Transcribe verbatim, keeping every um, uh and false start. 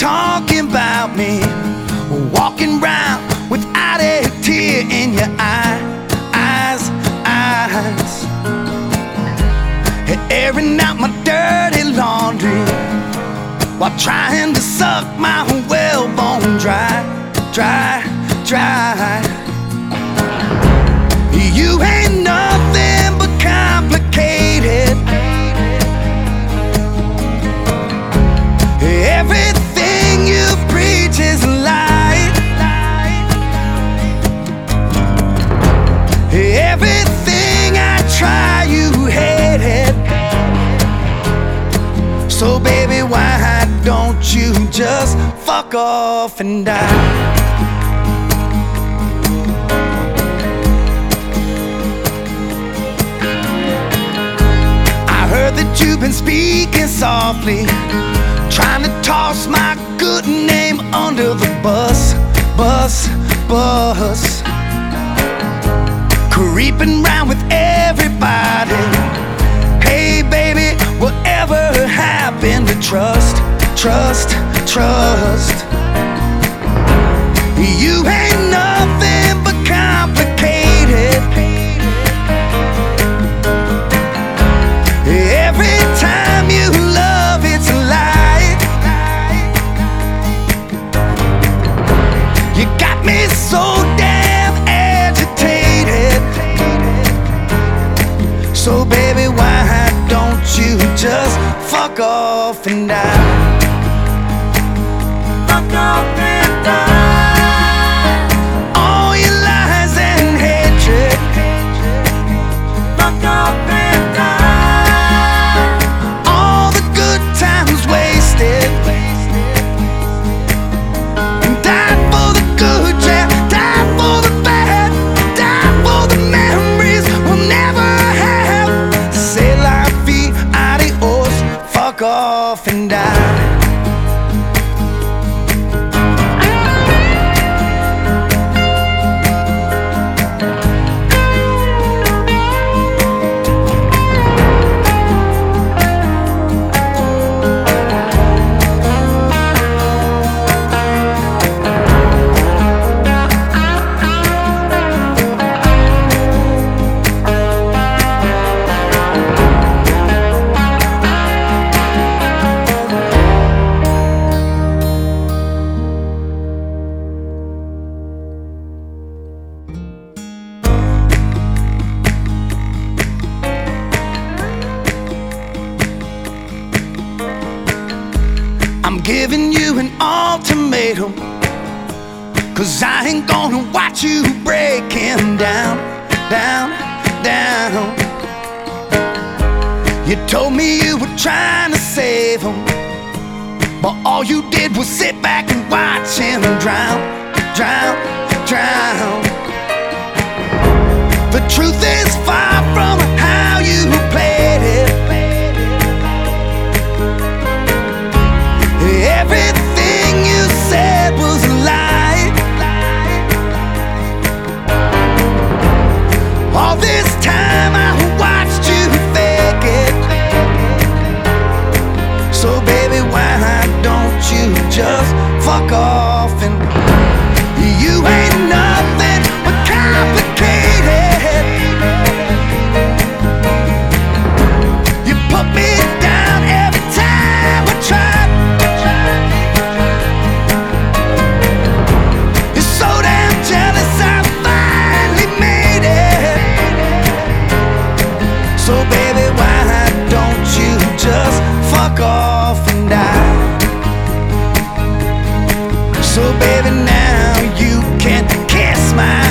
talking about me, walking round without a tear in your eye, eyes, eyes, airing out my dirty laundry while trying to suck my whalebone dry, dry, dry. You ain't nothing but complicated. Everything you preach is a lie. Everything I try, you hate it. So baby, why don't you just fuck off and die? That you've been speaking softly, trying to toss my good name under the bus, bus, bus, creeping round with everybody. Hey baby, whatever happened to trust, trust, trust? You ain't nothing but complicated. Every time you love, it's a lie. You got me so damn agitated. So baby, why don't you just fuck off and die? Fuck off and die. All your lies and hatred. Fuck off and die. Die for the good, yeah, die for the bad, die for the memories we'll never have. C'est la vie, adios, fuck off and die. I'm giving you an ultimatum, 'cause I ain't gonna watch you breaking down, down, down. You told me you were trying to save him, but all you did was sit back and watch him drown, drown, drown. The truth is far from how you played it. Everything you said was a lie. All this time I watched you fake it. So baby, why don't you just fuck off and you ain't nothing but complicated. You put me down every time I try. So baby, why don't you just fuck off and die? So baby, now you can kiss my